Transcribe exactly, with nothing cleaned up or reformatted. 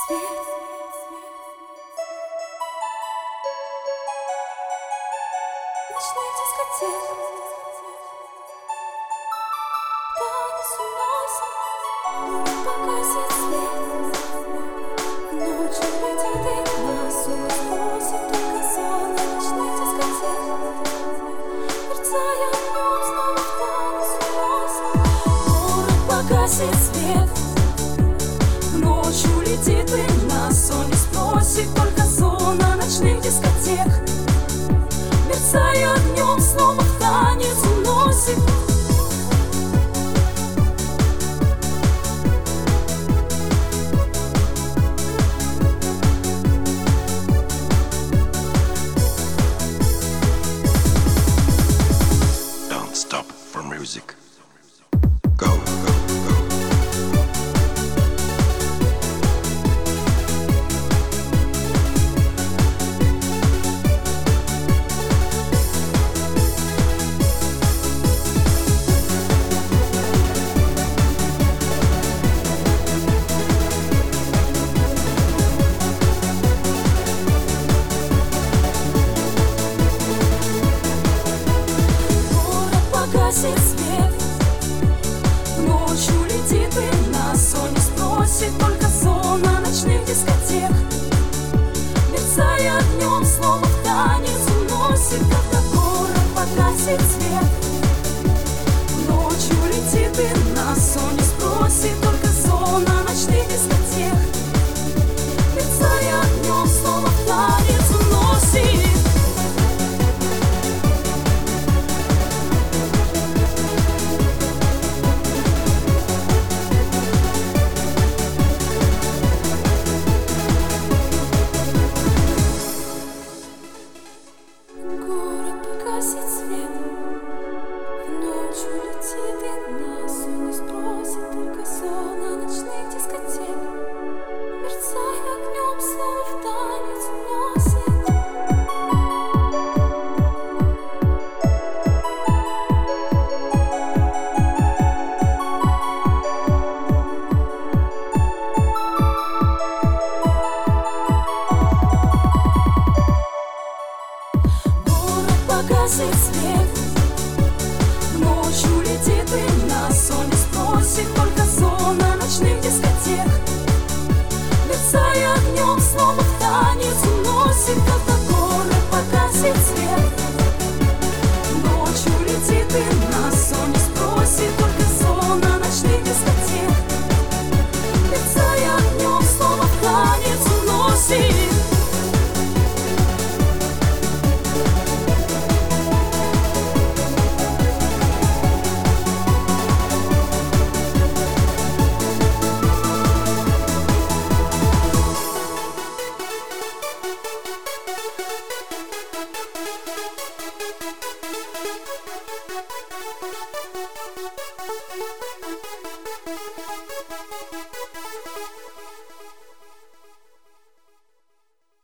свет. Ночных дискотек танец уносит, погасит свет. Ночью летит и нас уносит только сон ночных дискотек. Мерцая огнем, снова в танец уносит. Город погасит свет. Ночью летит и нас он не спросит, только зона ночных дискотек. Мерцая огнем, снова в танец уносит. Don't stop for music. Go, go, go. Погасит свет. Ночью летит и нас он не спросит, только зона ночных дискотек. Мерцая огнем, снова в танец уносит, когда город погасит свет. Ночью летит и нас он не спросит, только зона ночных дискотек. Мерцая огнем, снова в танец уносит. Город погасит свет. Ночью летит и нас он не спросит, только зона ночных дискотек. Мерцая огнем, снова в танец уносит. Погасит свет. Ночью летит и нас он не спросит, только зона ночных дискотек. Мерцая огнем, снова в танец уносит, когда город погасит свет.